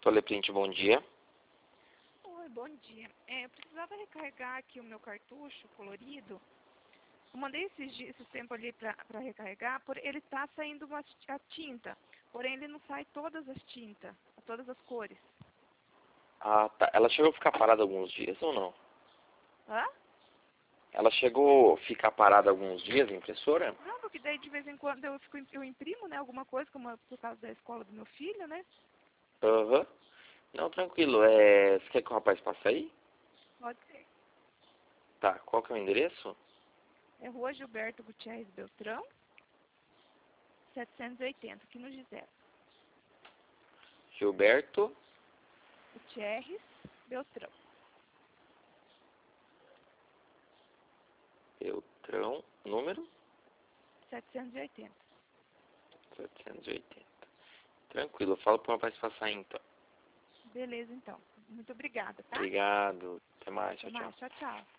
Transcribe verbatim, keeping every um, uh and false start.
Teleprint, bom dia. Oi, bom dia. É, eu precisava recarregar aqui o meu cartucho colorido. Eu mandei esses, dias, esses tempos ali para recarregar, por ele está saindo uma, a tinta, porém ele não sai todas as tintas, todas as cores. Ah, tá. Ela chegou a ficar parada alguns dias ou não? Hã? Ela chegou a ficar parada alguns dias, a impressora? Não, porque daí de vez em quando eu, fico, eu imprimo, né, alguma coisa, como por causa da escola do meu filho, né? Aham. Não, tranquilo. É... Você quer que o rapaz passe aí? Pode ser. Tá. Qual que é o endereço? É Rua Gilberto Gutierrez Beltrão, setecentos e oitenta, aqui no Gisele. Gilberto Gutierrez Beltrão. Beltrão, número setecentos e oitenta. setecentos e oitenta. Tranquilo. Eu falo pro rapaz passar aí, então. Beleza, então. Muito obrigada, tá? Obrigado. Até mais. Até Tchau, tchau. mais. Tchau, tchau.